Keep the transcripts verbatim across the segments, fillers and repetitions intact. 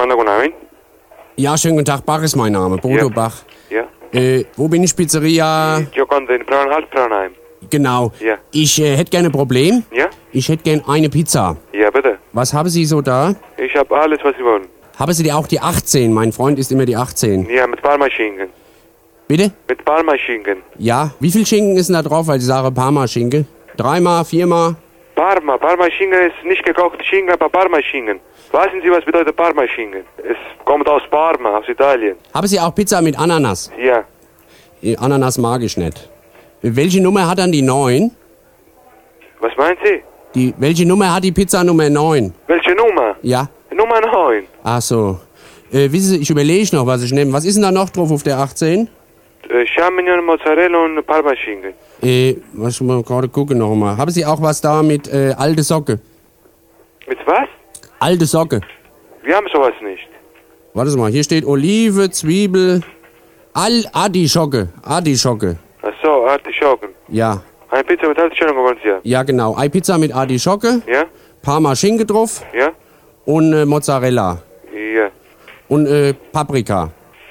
Alexander, guten Abend. Ja, schönen guten Tag. Bach ist mein Name. Bodo Ja. Bach. Ja. Äh, wo bin ich? Pizzeria? Gioconda in Frauenhaus, Frauenheim. Genau. Ja. Ich äh, hätte gerne ein Problem. Ja? Ich hätte gerne eine Pizza. Ja, bitte. Was haben Sie so da? Ich habe alles, was Sie wollen. Haben Sie die auch die achtzehn? Mein Freund ist immer die achtzehn. Ja, mit Parmaschinken. Bitte? Mit Parmaschinken. Ja. Wie viel Schinken ist denn da drauf? Weil ich sage Parma-Schinken. Dreimal, viermal? Parma. Parmaschinken ist nicht gekochte Schinken, aber Parmaschinken. Wissen Sie, was bedeutet Parmaschinken? Es kommt aus Parma, aus Italien. Haben Sie auch Pizza mit Ananas? Ja. Die Ananas mag ich nicht. Welche Nummer hat dann die neun? Was meinen Sie? Die, welche Nummer hat die Pizza Nummer neun? Welche Nummer? Ja. Nummer neun. Ach so. Äh, wissen Sie, ich überlege noch, was ich nehme. Was ist denn da noch drauf auf der achtzehn? Äh, Champignon, Mozzarella und Parmaschinken. Äh, was mal gerade gucken noch mal. Haben Sie auch was da mit äh, alte Socke? Mit was? Alte Socke. Wir haben sowas nicht. Warte mal, hier steht Olive, Zwiebel, Al Artischocke. Artischocke. Ach so, Artischocken. Ja. Eine Pizza mit Artischocken wollen Sie ja? Ja, genau. Ei Pizza mit Artischocke, Ja? Parma Schinken drauf Ja? und äh, Mozzarella Ja. und äh, Paprika.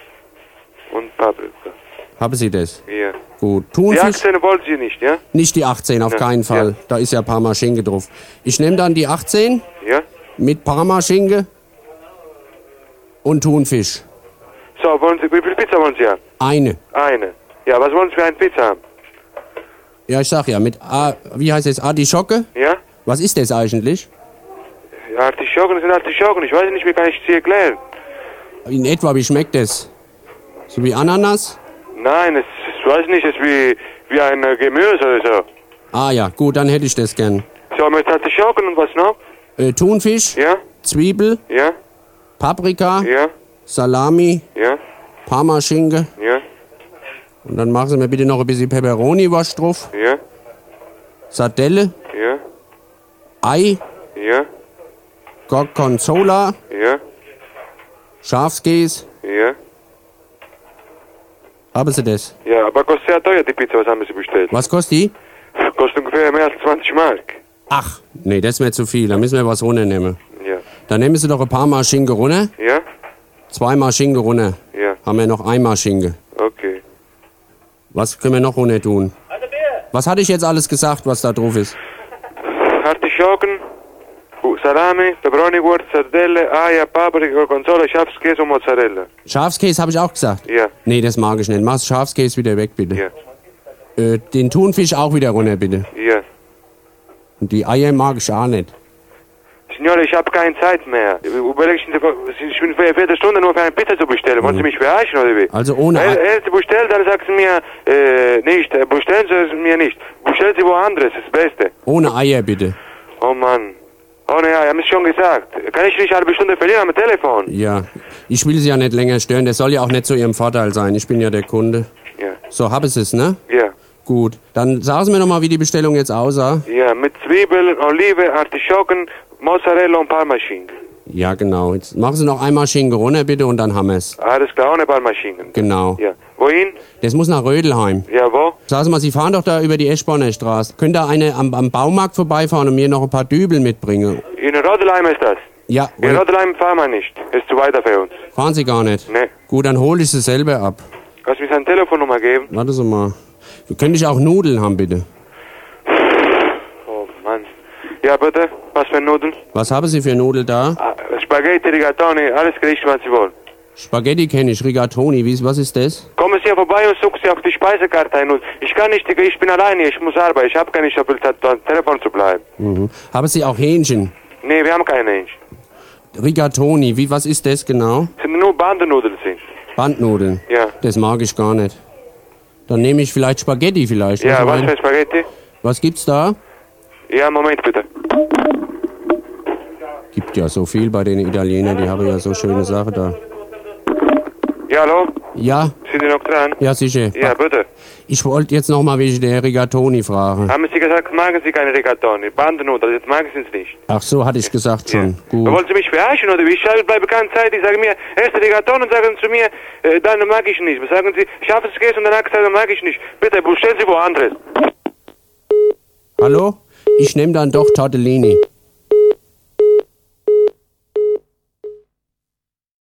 Und Paprika. Haben Sie das? Ja. Gut. Die Thunfisch? achtzehn wollen Sie nicht, ja? Nicht die achtzehn, auf Ja, keinen Fall. ja. Da ist ja Parma Schinken drauf. Ich nehme dann die achtzehn Ja? mit Parma Schinken und Thunfisch. So, wollen Sie, wie viel Pizza wollen Sie haben? Eine. Eine. Ja, was wollen Sie für eine Pizza haben? Ja, ich sag ja, mit, A, wie heißt es, Artischocke? Ja? Was ist das eigentlich? Artischocken sind Artischocken. Ich weiß nicht, wie kann ich Sie erklären? In etwa, wie schmeckt das? So wie Ananas? Nein, es, ich weiß nicht, es ist wie, wie ein äh, Gemüse oder so. Ah ja, gut, dann hätte ich das gern. So, mit Artischocken und was noch? Äh, Thunfisch, Ja? Zwiebel, Ja? Paprika, Ja? Salami, Ja? Parmaschinken. Ja? Und dann machen Sie mir bitte noch ein bisschen Peperoni-Wasch drauf. Ja? Sardelle, Ja? Ei, Ja? Gorgonzola, Ja? Schafskäse. Ja? Haben Sie das? Ja, aber kostet sehr teuer die Pizza, was haben Sie bestellt? Was kostet die? Kostet ungefähr mehr als zwanzig Mark. Ach, nee, das ist mir zu viel. Da müssen wir was runternehmen. Ja. Dann nehmen Sie doch ein paar Mal Schinken runter. Ja? Zweimal Schinken runter. Ja. Haben wir noch einmal Schinken. Okay. Was können wir noch runter tun? Was hatte ich jetzt alles gesagt, was da drauf ist? Artischocken, Salami, Peperoni-Wurst, Sardelle, Eier, Paprika, Gorgonzola, Schafskäse und Mozzarella. Schafskäse habe ich auch gesagt. Ja. Nee, das mag ich nicht. Mach Schafskäse wieder weg, bitte. Ja. Äh, den Thunfisch auch wieder runter, bitte. Ja. Und die Eier mag ich auch nicht. Signore, ich habe keine Zeit mehr. Überlegen Sie, ich bin für eine Viertelstunde nur für eine Pizza zu bestellen. Wollen Sie mich verarschen oder wie? Also ohne Wenn Ei- Sie bestellen, dann sagen Sie mir äh, nicht. Äh, Bestellen Sie es mir nicht. Bestellen Sie woanders, das ist das Beste. Ohne Eier, bitte. Oh Mann. Oh ne, ja, ich habe es schon gesagt. Kann ich nicht eine halbe Stunde verlieren am Telefon? Ja. Ich will Sie ja nicht länger stören. Das soll ja auch nicht zu Ihrem Vorteil sein. Ich bin ja der Kunde. Ja. So, hab es es, ne? Ja. Gut. Dann sagen Sie mir nochmal, wie die Bestellung jetzt aussah. Ja, mit Zwiebeln, Olive, Artischocken, Mozzarella und Parmaschinken. Ja, genau. Jetzt machen Sie noch einmal Schinken runter, bitte, und dann haben wir es. Alles klar, ohne Parmaschinken. Genau. Ja. Wohin? Das muss nach Rödelheim. Ja, wo? Sagen Sie mal, Sie fahren doch da über die Eschborner Straße. Könnt ihr eine am, am Baumarkt vorbeifahren und mir noch ein paar Dübel mitbringen? In Rodelheim ist das. Ja. In Rodelheim fahren wir nicht. Ist zu weiter für uns. Fahren Sie gar nicht? Nee. Gut, dann hole ich Sie selber ab. Kannst du mir seine Telefonnummer geben? Warte Sie mal. Könnte ich auch Nudeln haben, bitte? Oh Mann. Ja, bitte. Was für Nudeln? Was haben Sie für Nudeln da? Ah, Spaghetti, Rigatoni, alles Gericht, was Sie wollen. Spaghetti kenne ich, Rigatoni. Wie, was ist das? Kommen Sie hier vorbei und suchen Sie auf die Speisekarte ein. Und ich kann nicht, ich bin alleine, ich muss arbeiten. Ich habe gar nicht so viel Zeit, am Telefon zu bleiben. Mhm. Haben Sie auch Hähnchen? Nee, wir haben keine Hähnchen. Rigatoni, wie, was ist das genau? Es sind nur Bandennudeln sind. Bandnudeln? Ja. Das mag ich gar nicht. Dann nehme ich vielleicht Spaghetti vielleicht. Ja, was meinen? für Spaghetti? Was gibt's da? Ja, Moment bitte. Gibt ja so viel bei den Italienern, die haben ja so schöne Sachen da. Ja, hallo? Ja, Sind Sie noch dran? ja sicher. Ja, bitte. Ich wollte jetzt noch mal wegen der Rigatoni fragen. Haben Sie gesagt, magen Sie keine Rigatoni? Bandennudeln, jetzt magen Sie es nicht. Ach so, hatte ich gesagt schon. Ja. Gut. Wollen Sie mich verarschen oder wie? Ich bleibe keine Zeit, die sagen mir, erst Rigatoni und sagen zu mir, äh, dann mag ich nicht. Sagen Sie, Schafskäse und danach sagen, mag ich nicht. Bitte, bestellen Sie woanders. Hallo? Ich nehme dann doch Tortellini.